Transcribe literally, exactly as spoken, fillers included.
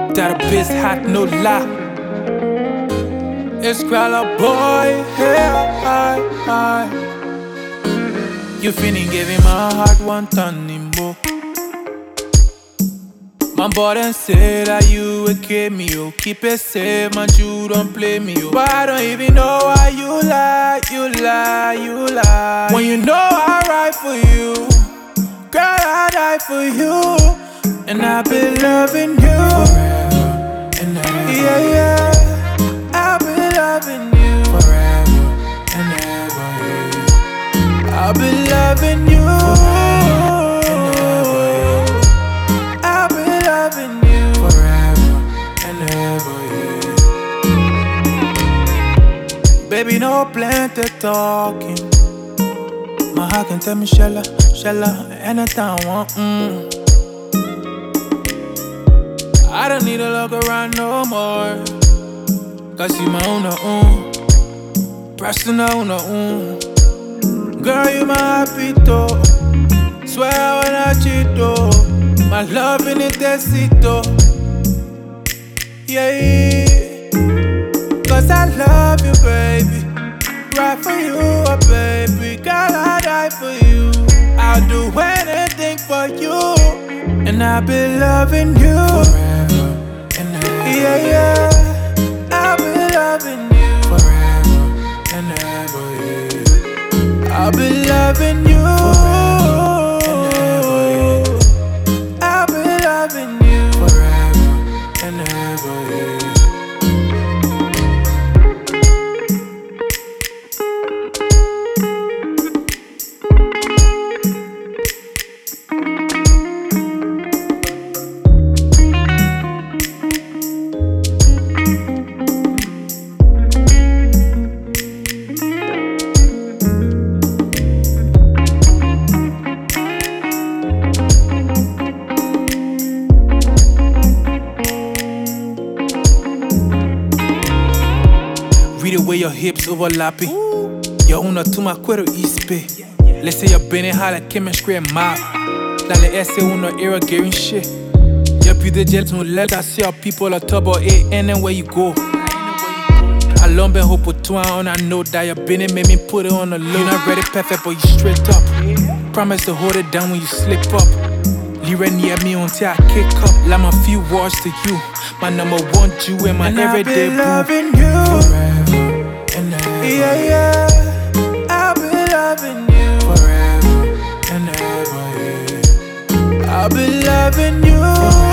That a bitch hot, no lie. It's Growler boy, hey, hi, hi. You finna give him my heart one ton more. My body say that you a kid me, oh. Keep it safe, man, you don't play me, oh. But I don't even know why you lie, you lie, you lie. When you know I ride for you, girl, I die for you. And I've been loving you forever and ever. Yeah, yeah. I've been loving you forever and ever. Yeah. I've been loving you forever and ever. Yeah. I've been loving you forever and ever. Yeah. Baby, no plenty talking. My heart can tell me shella, shella, anytime I want. Mm. I don't need to look around no more. Cause you my own, own. Personal, own. Girl, you my happy though. Swear when I cheat though. My love in it, decito. Yeah. Cause I love you, baby. Right for you, oh baby. Girl, I die for you. I'll do anything for you. And I've been loving you forever and ever. Yeah, yeah. I've been loving you forever and ever. Yeah. I've been loving you forever and ever. Yeah. I've been loving you forever and ever. Yeah. Read the way your hips overlapping. Your una to my cuero ispe. Let's say you're bending high like chemistry and math. Dans les essais uno irrigating shit. Y'a plus de gel, no let I see how people are top or eight anywhere you go. I long been hope for two on I know that you're bending, made me put it on the low. You're not ready perfect, but you straight up. Promise to hold it down when you slip up. Lyra near me until I kick up. Like my few words to you. My number one Jew and my and everyday boo. I've been loving you forever and ever. Yeah, yeah. I've been loving you forever and ever. Yeah. I've been loving you.